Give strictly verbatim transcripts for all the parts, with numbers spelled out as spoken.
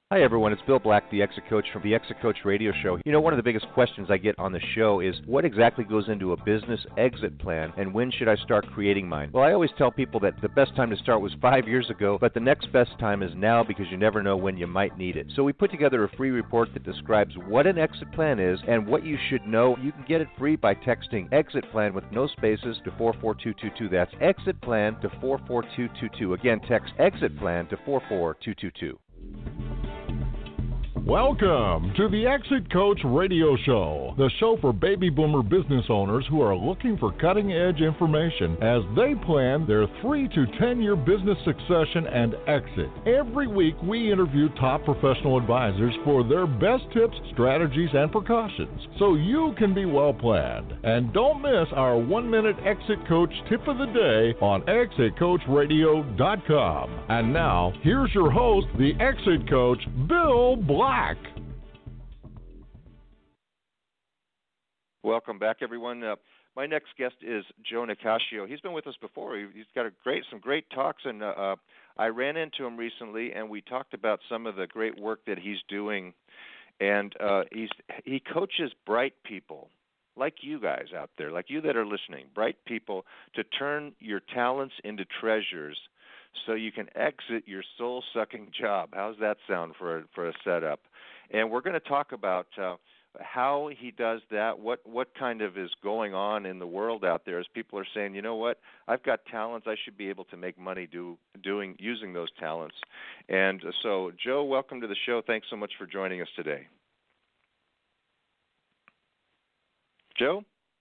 Hi, everyone. It's Bill Black, the Exit Coach from the Exit Coach Radio Show. You know, one of the biggest questions I get on the show is what exactly goes into a business exit plan and when should I start creating mine? Well, I always tell people that the best time to start was five years ago, but the next best time is now because you never know when you might need it. So we put together a free report that describes what an exit plan is and what you should know. You can get it free by texting exit plan with no spaces to four four two two two. That's exit plan to four four two two two. Again, text exit plan to four four two two two. Welcome to the Exit Coach Radio Show, the show for baby boomer business owners who are looking for cutting-edge information as they plan their three to ten-year business succession and exit. Every week, we interview top professional advisors for their best tips, strategies, and precautions, so you can be well-planned. And don't miss our one-minute Exit Coach tip of the day on exit coach radio dot com. And now, here's your host, the Exit Coach, Bill Black. Welcome back, everyone. Uh, my next guest is Joe Nicasio. He's been with us before. He, he's got a great, some great talks, and uh, uh, I ran into him recently, and we talked about some of the great work that he's doing. And uh, he's he coaches bright people like you guys out there, like you that are listening, bright people, to turn your talents into treasures so you can exit your soul-sucking job. How's that sound for a, for a setup? And we're going to talk about uh, how he does that, what what kind of is going on in the world out there as people are saying, you know what, I've got talents, I should be able to make money do doing using those talents. And so, Joe, welcome to the show. Thanks so much for joining us today. Joe?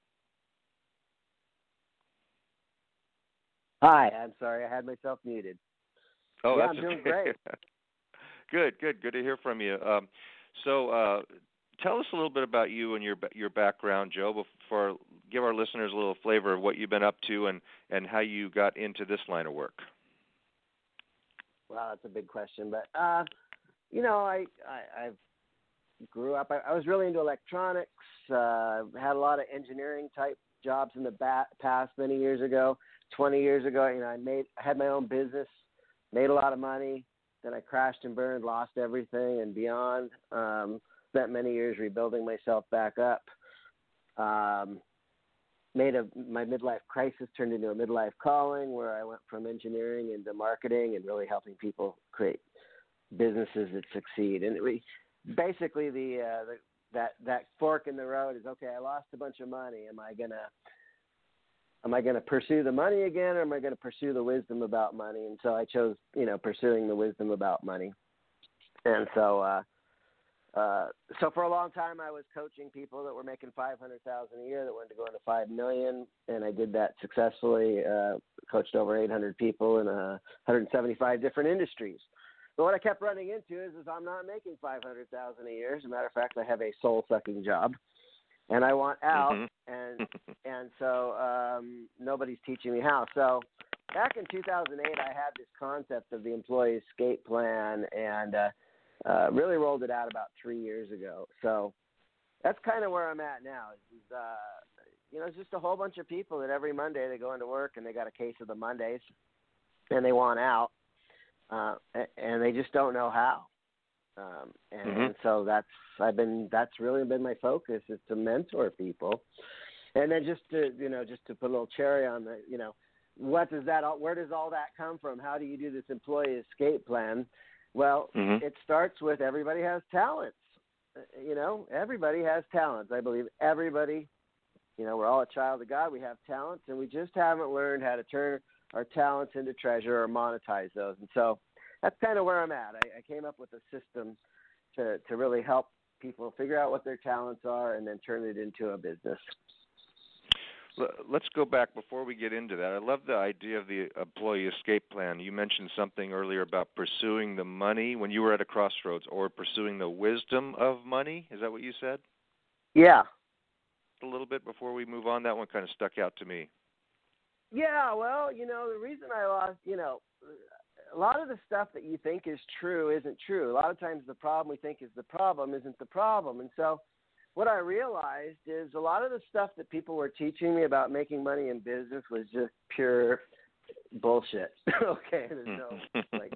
Hi, I'm sorry, I had myself muted. Oh, yeah, that's I'm doing okay. great. Good, good, good to hear from you. Um, so, uh, tell us a little bit about you and your your background, Joe. Before give our listeners a little flavor of what you've been up to and, and how you got into this line of work. Well, that's a big question, but uh, you know, I, I I've grew up. I, I was really into electronics. Uh, had a lot of engineering type jobs in the ba- past many years ago. Twenty years ago, you know, I made I had my own business, made a lot of money. Then I crashed and burned, lost everything and beyond. Um, spent many years rebuilding myself back up. Um, made a my midlife crisis turned into a midlife calling, where I went from engineering into marketing and really helping people create businesses that succeed. And it, we, basically, the, uh, the that that fork in the road is, okay, I lost a bunch of money. Am I gonna Am I going to pursue the money again, or am I going to pursue the wisdom about money? And so I chose, you know, pursuing the wisdom about money. And so, uh, uh, so for a long time, I was coaching people that were making five hundred thousand a year that wanted to go into five million, and I did that successfully. Uh, coached over eight hundred people in uh, one hundred seventy-five different industries. But what I kept running into is, is I'm not making five hundred thousand a year. As a matter of fact, I have a soul-sucking job. And I want out, mm-hmm. and and so um, nobody's teaching me how. So back in two thousand eight, I had this concept of the employee escape plan, and uh, uh, really rolled it out about three years ago. So that's kind of where I'm at now. Is, uh, you know, it's just a whole bunch of people that every Monday they go into work and they got a case of the Mondays, and they want out, uh, and they just don't know how. Um, and, mm-hmm. and so that's I've been that's really been my focus, is to mentor people, and then just to you know just to put a little cherry on the you know what does that all, where does all that come from? How do you do this employee escape plan? Well, mm-hmm. it starts with everybody has talents. You know, everybody has talents. I believe everybody. You know, we're all a child of God. We have talents, and we just haven't learned how to turn our talents into treasure or monetize those. And so that's kind of where I'm at. I, I came up with a system to, to really help people figure out what their talents are and then turn it into a business. Let's go back before we get into that. I love the idea of the employee escape plan. You mentioned something earlier about pursuing the money when you were at a crossroads, or pursuing the wisdom of money. Is that what you said? Yeah. A little bit before we move on. That one kind of stuck out to me. Yeah, well, you know, the reason I lost, you know, a lot of the stuff that you think is true isn't true. A lot of times the problem we think is the problem isn't the problem. And so what I realized is a lot of the stuff that people were teaching me about making money in business was just pure bullshit. Okay, there's no, like,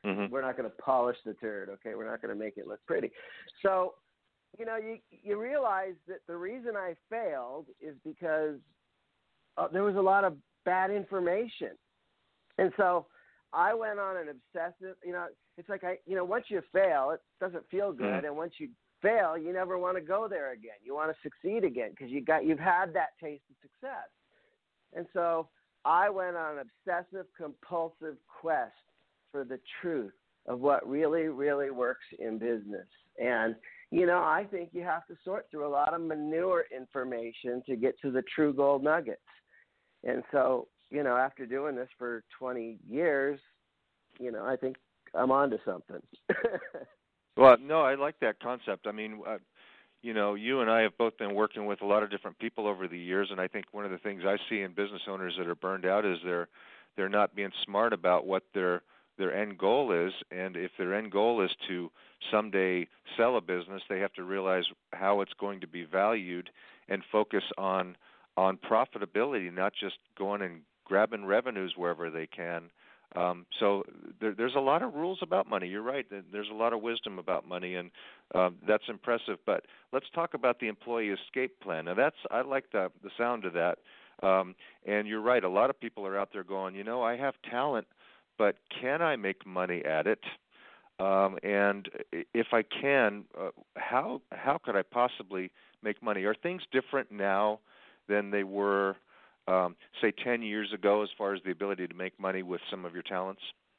Mm-hmm. We're not going to polish the turd, okay? We're not going to make it look pretty. So, you know, you you realize that the reason I failed is because uh, there was a lot of bad information. And so I went on an obsessive, you know, it's like I, you know, once you fail, it doesn't feel good. Mm-hmm. And once you fail, you never want to go there again. You want to succeed again because you got, you've had that taste of success. And so I went on an obsessive compulsive quest for the truth of what really, really works in business. And, you know, I think you have to sort through a lot of manure information to get to the true gold nuggets. And so, you know, after doing this for twenty years, you know, I think I'm onto something. Well, no, I like that concept. I mean, uh, you know, you and I have both been working with a lot of different people over the years, and I think one of the things I see in business owners that are burned out is they're they're not being smart about what their their end goal is, and if their end goal is to someday sell a business, they have to realize how it's going to be valued and focus on on profitability, not just going and grabbing revenues wherever they can. Um, so there, there's a lot of rules about money. You're right. There's a lot of wisdom about money, and um, that's impressive. But let's talk about the employee escape plan. Now, that's I like the the sound of that. Um, and you're right. A lot of people are out there going, you know, I have talent, but can I make money at it? Um, and if I can, uh, how how could I possibly make money? Are things different now than they were, um, say, ten years ago, as far as the ability to make money with some of your talents?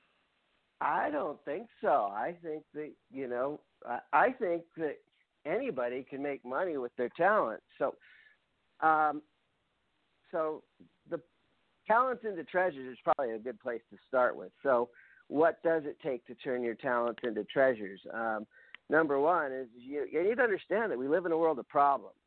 I don't think so. I think that, you know, I, I think that anybody can make money with their talent. So, um, so the talents into treasures is probably a good place to start with. So what does it take to turn your talents into treasures? Um, number one is you, you need to understand that we live in a world of problems.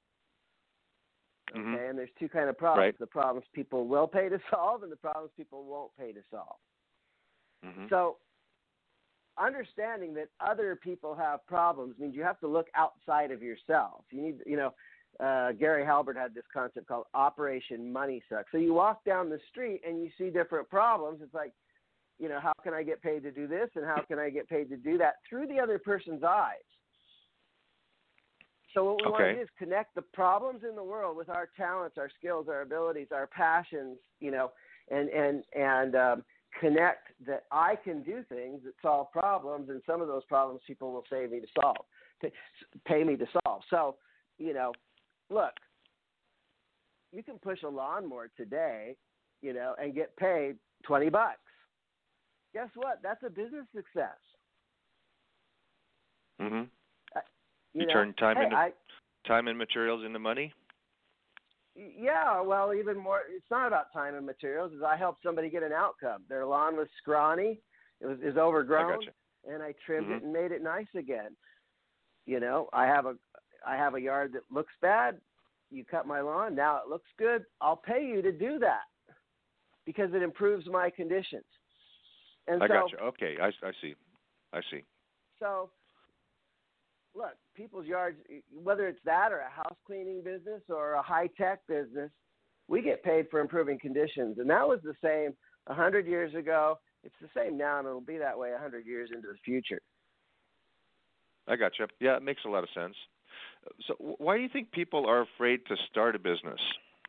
Okay, Mm-hmm. and there's two kind of problems: Right. the problems people will pay to solve, and the problems people won't pay to solve. Mm-hmm. So, understanding that other people have problems means you have to look outside of yourself. You need, you know, uh, Gary Halbert had this concept called Operation Money Suck. So you walk down the street and you see different problems. It's like, you know, how can I get paid to do this, and how can I get paid to do that through the other person's eyes? So what we Okay. want to do is connect the problems in the world with our talents, our skills, our abilities, our passions, you know, and and and um, connect that I can do things that solve problems, and some of those problems people will pay me to solve, to pay me to solve. So, you know, look, you can push a lawnmower today, you know, and get paid twenty bucks. Guess what? That's a business success. Mm-hmm. You, You know, turn time hey, into I, time and materials into money. Yeah, well, even more. It's not about time and materials. Is I helped somebody get an outcome. Their lawn was scrawny, it was is overgrown, I gotcha. and I trimmed Mm-hmm. it and made it nice again. You know, I have a I have a yard that looks bad. You cut my lawn, now it looks good. I'll pay you to do that because it improves my conditions. And I so, gotcha. Okay, I, I see. I see. So, look, people's yards, whether it's that or a house cleaning business or a high-tech business, we get paid for improving conditions. And that was the same one hundred years ago. It's the same now, and it'll be that way one hundred years into the future. I gotcha. Yeah, it makes a lot of sense. So why do you think people are afraid to start a business?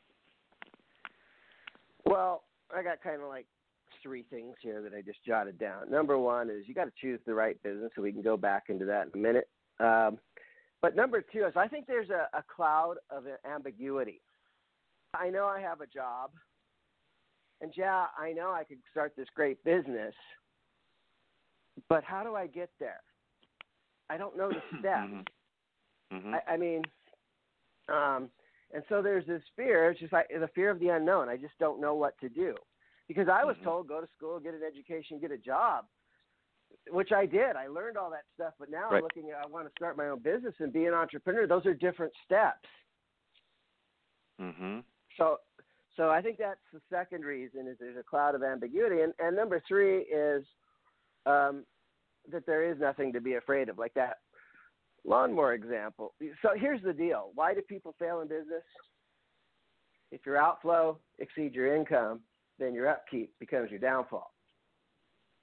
Well, I got kind of like three things here that I just jotted down. Number one is you got to choose the right business, so we can go back into that in a minute. Um, but number two is I think there's a, a cloud of ambiguity. I know I have a job, and yeah, I know I could start this great business, but how do I get there? I don't know the steps. Mm-hmm. Mm-hmm. I, I mean, um, and so there's this fear. It's just like the fear of the unknown. I just don't know what to do. Because I was Mm-hmm. told, go to school, get an education, get a job, which I did. I learned all that stuff. But now Right. I'm looking at, I want to start my own business and be an entrepreneur. Those are different steps. Mm-hmm. So so I think that's the second reason is there's a cloud of ambiguity. And, and number three is um, that there is nothing to be afraid of, like that lawnmower example. So here's the deal. Why do people fail in business? If your outflow exceeds your income, then your upkeep becomes your downfall.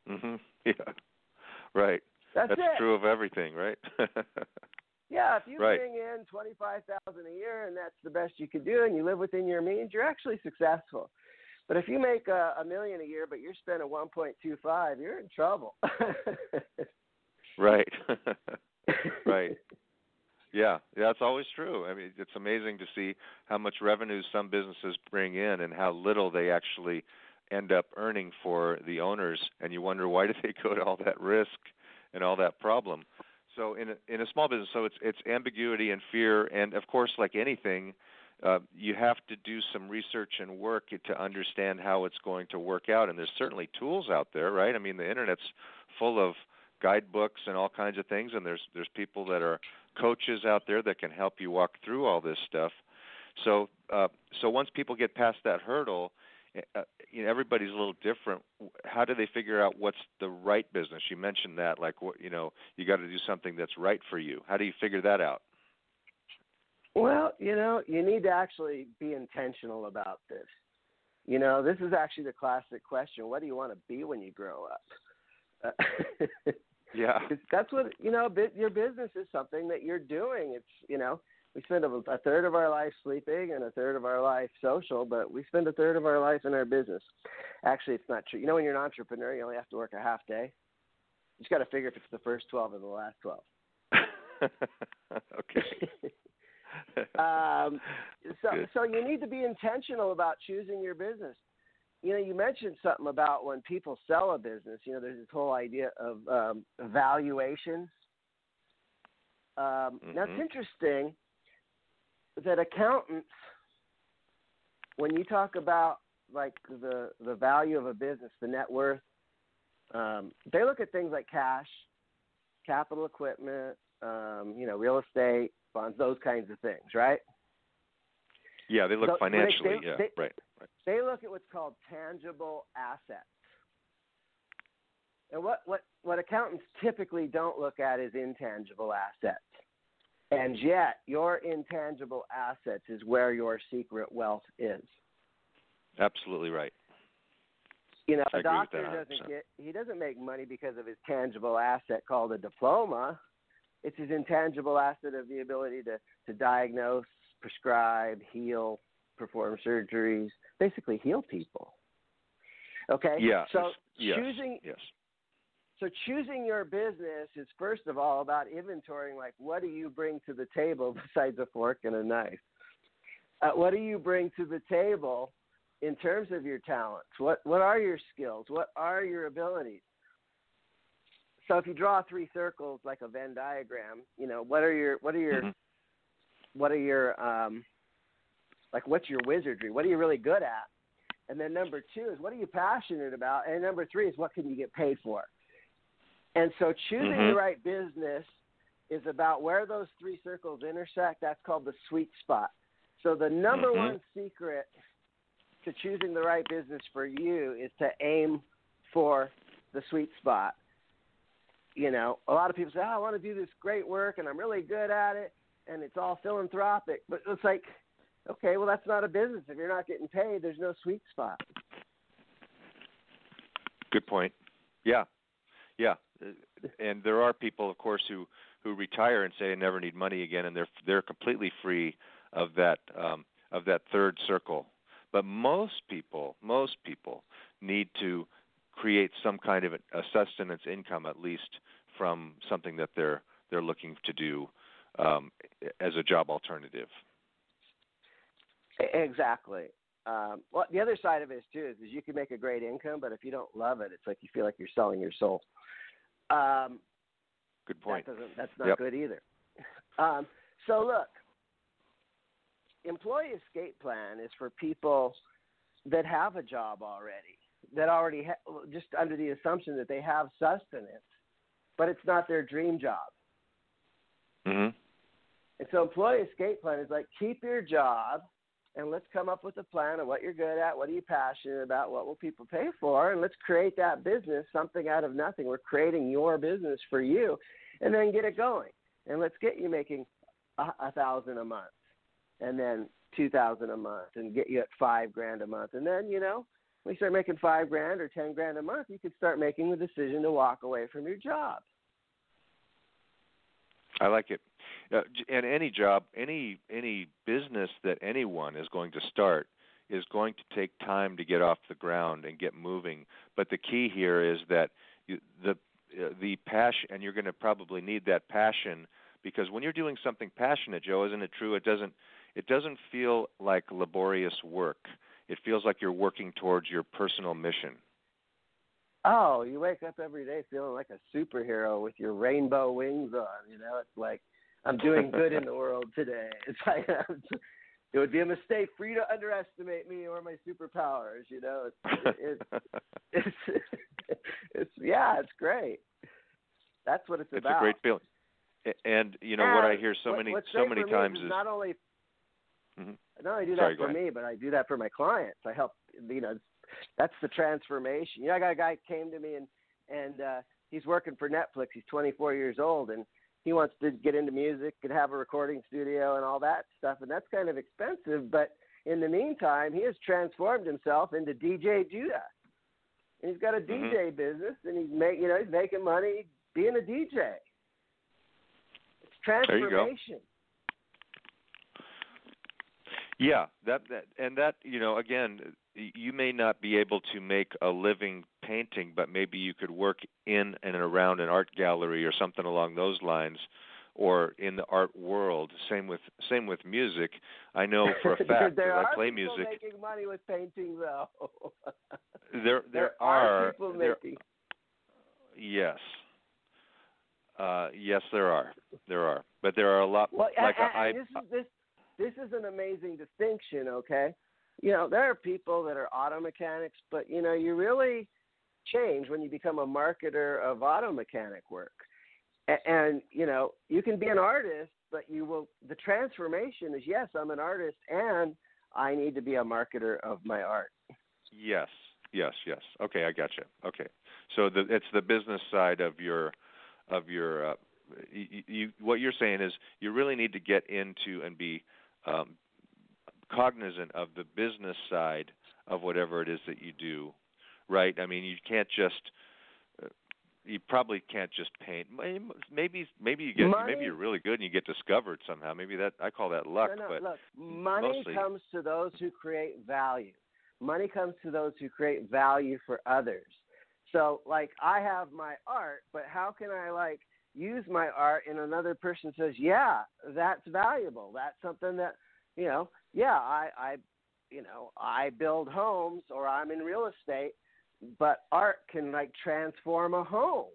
Mhm. Yeah. Right. That's, That's it. true of everything, right? Yeah, if you right. bring in twenty-five thousand a year and that's the best you can do, and you live within your means, you're actually successful. But if you make a, a million a year, but you're spending one point two five, you're in trouble. Right. Right. Yeah, that's always true. I mean, it's amazing to see how much revenue some businesses bring in and how little they actually end up earning for the owners, and you wonder, why do they go to all that risk and all that problem? So in a, in a small business, so it's it's ambiguity and fear, and of course, like anything, uh, you have to do some research and work to understand how it's going to work out. And there's certainly tools out there, right? I mean, the internet's full of guidebooks and all kinds of things, and there's there's people that are coaches out there that can help you walk through all this stuff. So uh, so once people get past that hurdle, uh, you know, everybody's a little different. How do they figure out what's the right business? You mentioned that, like, what, you know, you got to do something that's right for you. How do you figure that out? Well, you know, you need to actually be intentional about this. You know, this is actually the classic question: what do you want to be when you grow up? Uh, Yeah, that's what, you know, your business is something that you're doing. It's, you know, we spend a, a third of our life sleeping and a third of our life social, but we spend a third of our life in our business. Actually, it's not true. You know, when you're an entrepreneur, you only have to work a half day. You just got to figure if it's the first twelve or the last twelve. Okay. um, so, Good. so you need to be intentional about choosing your business. You know, you mentioned something about when people sell a business, you know, there's this whole idea of um, valuation. Um, Mm-hmm. Now, it's interesting that accountants, when you talk about, like, the, the value of a business, the net worth, um, they look at things like cash, capital equipment, um, you know, real estate, bonds, those kinds of things, right? Yeah, they look So financially, they, yeah, they, right, right. They look at what's called tangible assets. And what, what, what accountants typically don't look at is intangible assets. And yet, your intangible assets is where your secret wealth is. Absolutely right. You know, I a agree with doctor that doesn't get, he doesn't make money because of his tangible asset called a diploma. It's his intangible asset of the ability to, to diagnose, prescribe, heal, perform surgeries, basically heal people. Okay? Yeah. So yes. choosing yes. So choosing your business is, first of all, about inventorying, like, what do you bring to the table besides a fork and a knife? Uh, what do you bring to the table in terms of your talents? What what are your skills? What are your abilities? So if you draw three circles like a Venn diagram, you know, what are your what are your mm-hmm. what are your um, like what's your wizardry? What are you really good at? And then number two is, what are you passionate about? And number three is, what can you get paid for? And so choosing mm-hmm. the right business is about where those three circles intersect. That's called the sweet spot. So the number mm-hmm. one secret to choosing the right business for you is to aim for the sweet spot. You know, a lot of people say, oh, I want to do this great work and I'm really good at it and it's all philanthropic. But it's like, okay, well, that's not a business. If you're not getting paid, there's no sweet spot. Good point. Yeah. Yeah. And there are people, of course, who, who retire and say, I never need money again, and they're they're completely free of that um, of that third circle. But most people, most people need to create some kind of a sustenance income, at least from something that they're they're looking to do um, as a job alternative. Exactly. Um, well, the other side of it is, too, is, is you can make a great income, but if you don't love it, it's like you feel like you're selling your soul. Um, Good point. That doesn't, that's not yep. good either. Um, so, look, employee escape plan is for people that have a job already, that already ha- just under the assumption that they have sustenance, but it's not their dream job. Mm-hmm. And so employee escape plan is like, keep your job, and let's come up with a plan of what you're good at, what are you passionate about, what will people pay for, and let's create that business, something out of nothing. We're creating your business for you, and then get it going. And let's get you making a, a thousand a month, and then two thousand a month, and get you at five grand a month. And then, you know, when you start making five grand or ten grand a month, you could start making the decision to walk away from your job. I like it. Uh, and any job, any any business that anyone is going to start is going to take time to get off the ground and get moving. But the key here is that you, the uh, the passion, and you're going to probably need that passion, because when you're doing something passionate, Joe, isn't it true? It doesn't it doesn't feel like laborious work. It feels like you're working towards your personal mission. Oh, you wake up every day feeling like a superhero with your rainbow wings on. You know, it's like, I'm doing good in the world today. It's like, it would be a mistake for you to underestimate me or my superpowers. You know, it's, it's, it's, it's, it's yeah, it's great. That's what it's, it's about. It's a great feeling. And you know and what I hear so what, many what's so many is times is not only mm-hmm. not only do that Sorry, for me, but I do that for my clients. I help, you know, that's the transformation. You know, I got a guy came to me and and uh, he's working for Netflix. He's twenty-four years old and he wants to get into music and have a recording studio and all that stuff, and that's kind of expensive. But in the meantime, he has transformed himself into D J Judah, and he's got a mm-hmm. D J business, and he's make you know he's making money being a D J. It's transformation. Yeah, that, that and that, you know, again, you may not be able to make a living painting, but maybe you could work in and around an art gallery or something along those lines, or in the art world. Same with same with music. I know for a fact there that are I play people music. Making money with painting, though. there, there, there are, are people there, making. Yes. Uh, yes, there are. There are, but there are a lot. Well, like and, I, and this is this. This is an amazing distinction, okay? You know, there are people that are auto mechanics, but, you know, you really change when you become a marketer of auto mechanic work. And, and, you know, you can be an artist, but you will, the transformation is, yes, I'm an artist, and I need to be a marketer of my art. Yes, yes, yes. Okay, I got you. Okay. So the, it's the business side of your, of your, uh, you, you, what you're saying is you really need to get into and be Um, cognizant of the business side of whatever it is that you do, right? I mean, you can't just, uh, you probably can't just paint. Maybe, maybe you get, money, maybe you're really good and you get discovered somehow. Maybe that I call that luck. No, no, but look, money mostly, comes to those who create value. Money comes to those who create value for others. So, like, I have my art, but how can I like use my art and another person says, yeah, that's valuable. That's something that, you know, yeah, I, I, you know, I build homes or I'm in real estate, but art can like transform a home.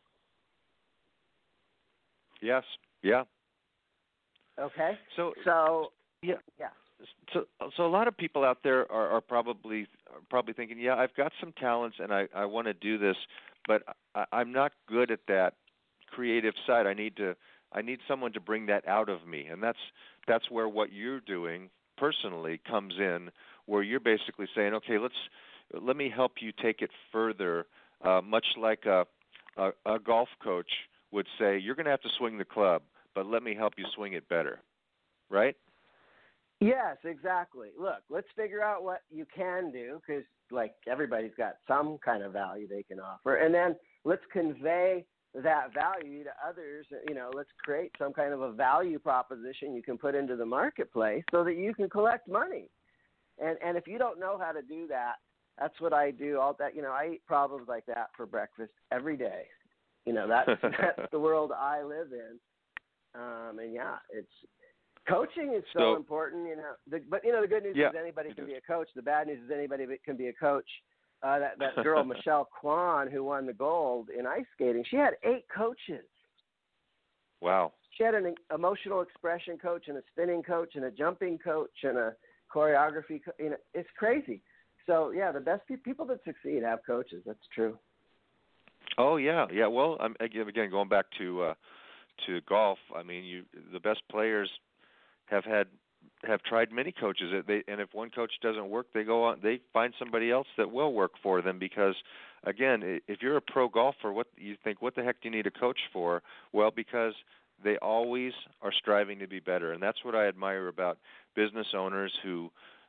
Yes. Yeah. Okay. So, so yeah. Yeah. So, so a lot of people out there are, are probably are probably thinking, yeah, I've got some talents and I, I want to do this, but I, I'm not good at that creative side. I need to I need someone to bring that out of me, and that's that's where what you're doing personally comes in, where you're basically saying, okay, let's let me help you take it further, uh, much like a, a a golf coach would say, you're going to have to swing the club, but let me help you swing it better, right? Yes, exactly. Look, let's figure out what you can do, because like everybody's got some kind of value they can offer, and then let's convey that value to others. You know, let's create some kind of a value proposition you can put into the marketplace so that you can collect money. And and if you don't know how to do that, that's what I do. All that, you know, I eat problems like that for breakfast every day. You know, that's that's the world I live in. Um, and yeah, it's coaching is so, so important. You know, the, but you know, the good news yeah, is anybody can is. be a coach. The bad news is anybody can be a coach. Uh, that, that girl, Michelle Kwan, who won the gold in ice skating, she had eight coaches. Wow. She had an emotional expression coach and a spinning coach and a jumping coach and a choreography co- you know, it's crazy. So, yeah, the best pe- people that succeed have coaches. That's true. Oh, yeah. Yeah, well, I'm, again, going back to uh, to golf, I mean, you the best players have had have tried many coaches. They, and if one coach doesn't work, they go on. They find somebody else that will work for them. Because, again, if you're a pro golfer, what you think, what the heck do you need a coach for? Well, because they always are striving to be better, and that's what I admire about business owners who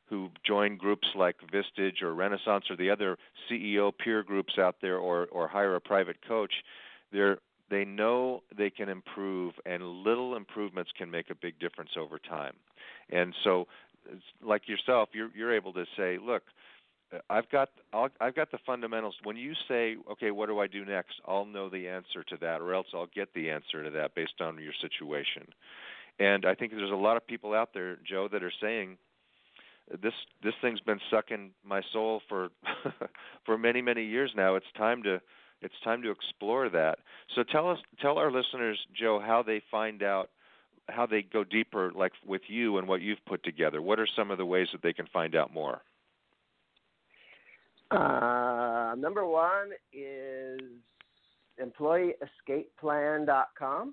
who join groups like Vistage or Renaissance or the other C E O peer groups out there, or or hire a private coach, they're they know they can improve, and little improvements can make a big difference over time. And so, like yourself, you're you're able to say, look, I've got I'll, I've got the fundamentals. When you say, okay, what do I do next? I'll know the answer to that, or else I'll get the answer to that based on your situation. And I think there's a lot of people out there, Joe, that are saying, this this thing's been sucking my soul for for many many years now. It's time to It's time to explore that. So tell us, tell our listeners, Joe, how they find out, how they go deeper, like with you and what you've put together. What are some of the ways that they can find out more? Uh, number one is employee escape plan dot com.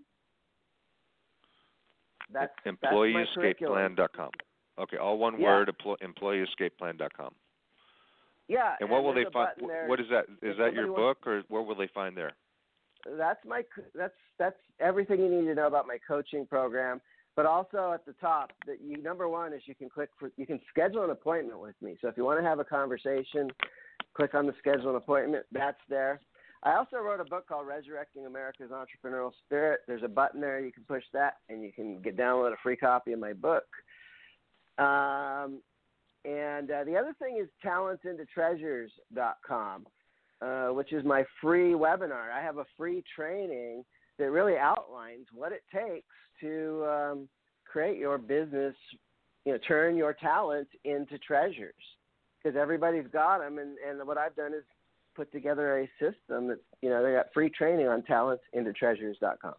That's employee escape plan dot com. Okay, all one yeah. word, employee escape plan dot com. Yeah. And what and will they find? There. What is that? Is that your wants, book, or what will they find there? That's my. That's that's everything you need to know about my coaching program. But also at the top, that you number one is you can click for you can schedule an appointment with me. So if you want to have a conversation, click on the schedule an appointment. That's there. I also wrote a book called Resurrecting America's Entrepreneurial Spirit. There's a button there. You can push that, and you can get download a free copy of my book. Um. And uh, the other thing is talents into treasures dot com, uh, which is my free webinar. I have a free training that really outlines what it takes to um, create your business, you know, turn your talents into treasures, because everybody's got them. And, and what I've done is put together a system that, you know, they got free training on talents into treasures dot com.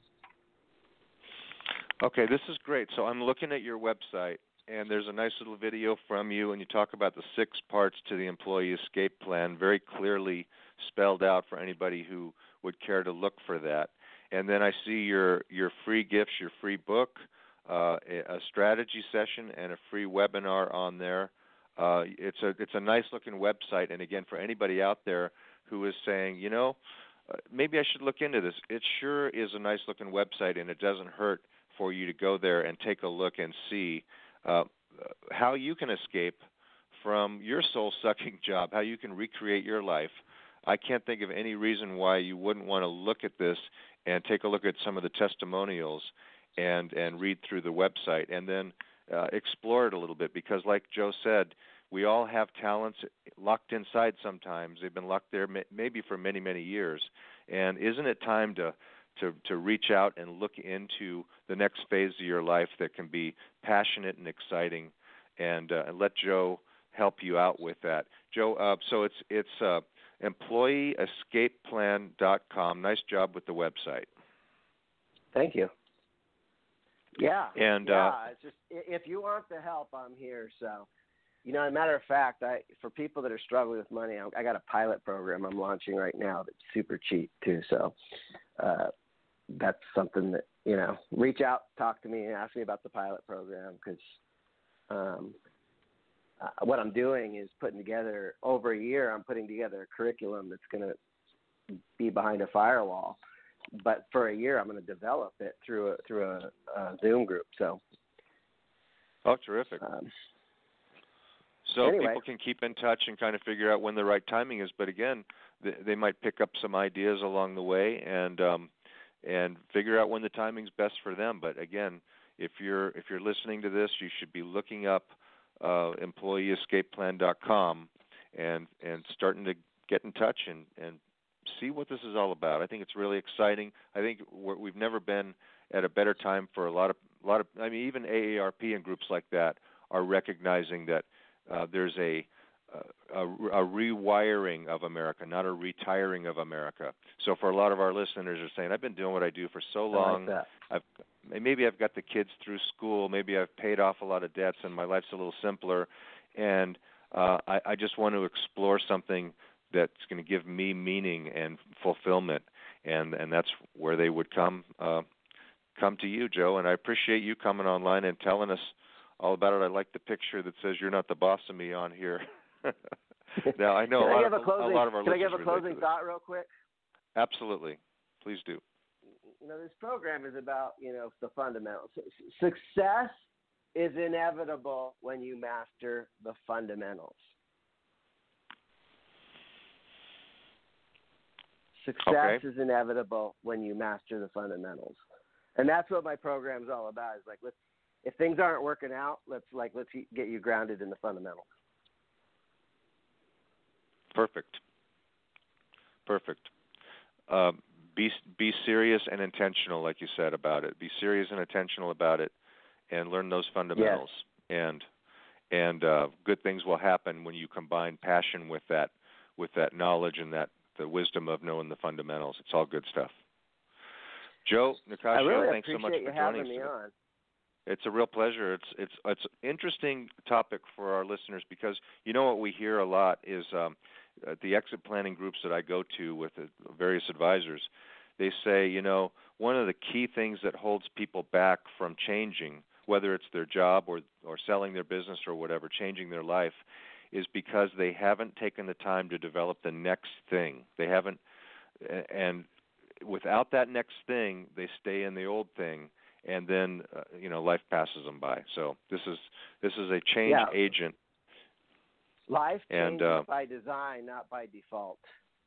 Okay, this is great. So I'm looking at your website, and there's a nice little video from you, and you talk about the six parts to the employee escape plan, very clearly spelled out for anybody who would care to look for that. And then I see your, your free gifts, your free book, uh, a strategy session, and a free webinar on there. Uh, it's a it's a nice looking website, and again, for anybody out there who is saying, you know, uh, maybe I should look into this, it sure is a nice looking website, and it doesn't hurt for you to go there and take a look and see Uh, how you can escape from your soul-sucking job, how you can recreate your life. I can't think of any reason why you wouldn't want to look at this and take a look at some of the testimonials and, and read through the website, and then uh, explore it a little bit, because like Joe said, we all have talents locked inside sometimes. They've been locked there maybe for many, many years. And isn't it time to To, to reach out and look into the next phase of your life that can be passionate and exciting, and, uh, and let Joe help you out with that. Joe, uh, so it's it's uh, employee escape plan dot com. Nice job with the website. Thank you. Yeah. And yeah, uh, it's just if you want the help, I'm here. So, you know, as a matter of fact, I for people that are struggling with money, I, I got a pilot program I'm launching right now that's super cheap too. So. Uh, that's something that, you know, reach out, talk to me, and ask me about the pilot program, because um, uh, what I'm doing is putting together, over a year, I'm putting together a curriculum that's going to be behind a firewall. But for a year, I'm going to develop it through a, through a, a Zoom group. So, oh, terrific. Um, so anyway. People can keep in touch and kind of figure out when the right timing is. But again, they, they might pick up some ideas along the way, and um, and figure out when the timing's best for them. But again, if you're if you're listening to this, you should be looking up uh, employee escape plan dot com and and starting to get in touch and, and see what this is all about. I think it's really exciting. I think we're, we've never been at a better time for a lot of a lot of. I mean, even A A R P and groups like that are recognizing that uh, there's a A, a rewiring of America, not a retiring of America. So for a lot of our listeners are saying, I've been doing what I do for so long. I like that. I've, maybe I've got the kids through school. Maybe I've paid off a lot of debts and my life's a little simpler. And uh, I, I just want to explore something that's going to give me meaning and fulfillment. And, and that's where they would come uh, come to you, Joe. And I appreciate you coming online and telling us all about it. I like the picture that says you're not the boss of me on here. Now, I know can a, I lot give of, a, closing, a lot of our can I listeners give a relate closing to thought real quick? Absolutely. Please do. You know, this program is about, you know, the fundamentals. Success is inevitable when you master the fundamentals. Success okay. is inevitable when you master the fundamentals. And that's what my program's all about. Is like, let's, if things aren't working out, let's like let's get you grounded in the fundamentals. Perfect. Perfect. Uh, be be serious and intentional, like you said about it. Be serious and intentional about it, and learn those fundamentals. Yes. And and uh, good things will happen when you combine passion with that with that knowledge and that the wisdom of knowing the fundamentals. It's all good stuff. Joe Nicasio, I really thanks so much appreciate for you joining having me us. on. It's a real pleasure. It's it's it's an interesting topic for our listeners because you know what we hear a lot is um, at the exit planning groups that I go to with the various advisors, they say, you know, one of the key things that holds people back from changing, whether it's their job or or selling their business or whatever, changing their life, is because they haven't taken the time to develop the next thing. They haven't, and without that next thing, they stay in the old thing. And then, uh, you know, life passes them by. So this is this is a change yeah. agent. Life and, changes uh, by design, not by default.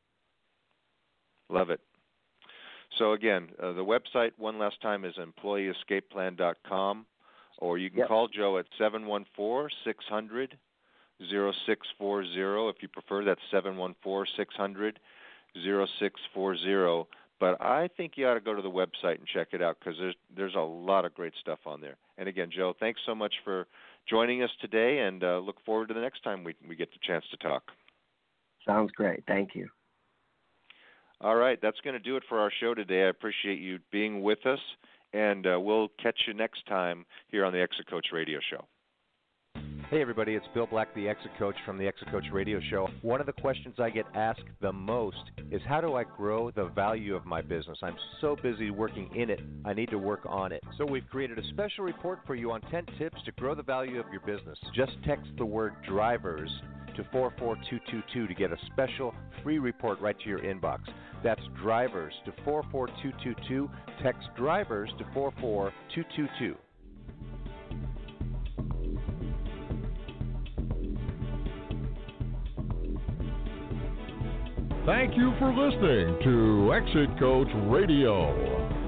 Love it. So again, uh, the website one last time is employee escape plan dot com, or you can yep. call Joe at seven one four, six hundred, zero six four zero. If you prefer, that's seven one four, six hundred, zero six four zero. But I think you ought to go to the website and check it out because there's there's a lot of great stuff on there. And again, Joe, thanks so much for joining us today, and uh, look forward to the next time we we get the chance to talk. Sounds great. Thank you. All right, that's going to do it for our show today. I appreciate you being with us, and uh, we'll catch you next time here on the Exit Coach Radio Show. Hey everybody, it's Bill Black, the Exit Coach from the Exit Coach Radio Show. One of the questions I get asked the most is how do I grow the value of my business? I'm so busy working in it, I need to work on it. So we've created a special report for you on ten tips to grow the value of your business. Just text the word drivers to four four two two two to get a special free report right to your inbox. That's drivers to four four two two two. Text drivers to four four two two two. Thank you for listening to Exit Coach Radio.